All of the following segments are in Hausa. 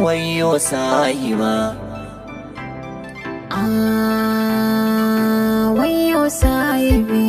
wayo sahiba. Wayo sahibi.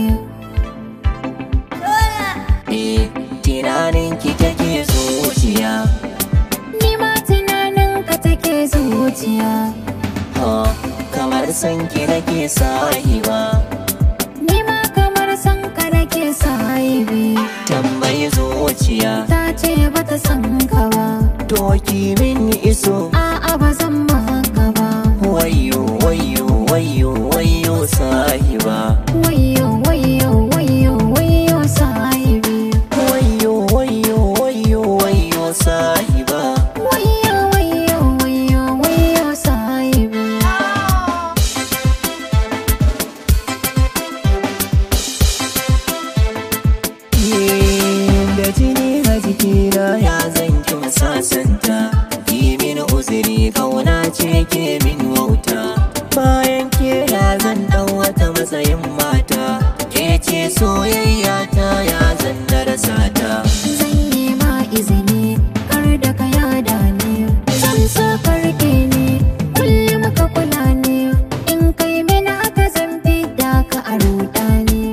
Tunanin ki take zuciya, Ni ma tunanin ka take zuciya. kamar san ki nake sahiba. Ni ma kamar san ka nake sahibi. Tambayi zuciya, Ta ce bata san ka ba. to ki min iso. A'a ba zan maka ba. Wayo wayo wayo wayo sahiba. Wayo wayo wayo wayo sahibi. Wayo wayo wayo wayo sahiba. Wayo wayo wayo wayo sahibi. Da jini a jikina ya zan ki sasanta. Yi min uzuri kauna ce ke min wauta. Bayan ke ya zan ɗau wata matsayin mata. Ke ce soyayya ta ya zan na rasa ta. Zan yi ma izini kar da ka yada ni. Zan so ka rike ni kullum ka kula ni. In kai mini haka zan fidda ka a ruɗa ni.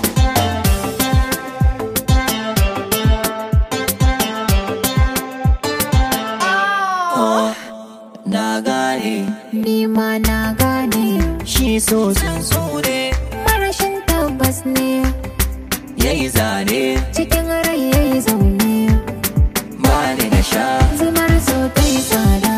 Na gane Ni ma na gane shi so tsuntsu ne, marashin tabbas ne. yayi zane Cikin rai yayi zaune. ba ni na sha. Zumar so ta yi tsada.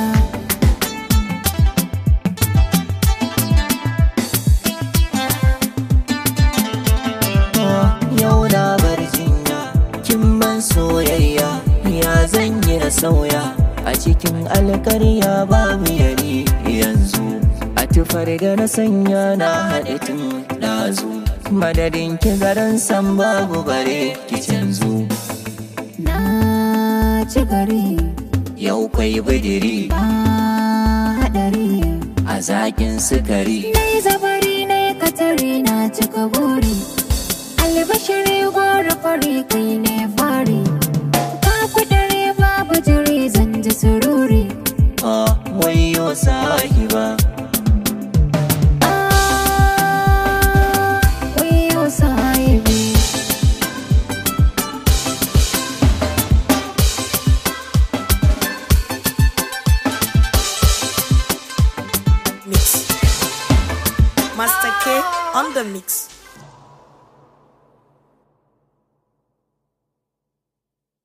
Yau na bar jinya kin ban soyayya, ya zan yi na sauya. A cikin alkarya babu yari yanzu, a tufar da na sanya na haɗe tun ɗazu. Madadin ki garan san babu bare ki canzu. Na ci gari Yau kwai bidiri ba haɗari. a zakin sukari. Na yi zabari na yi katari na cika buri. Albashiri gora fari kai ne fari. Ba kudare babu jiri zan ji sururi. Wayo sahiba. Wayo sahibi. Mix. Master K on the mix.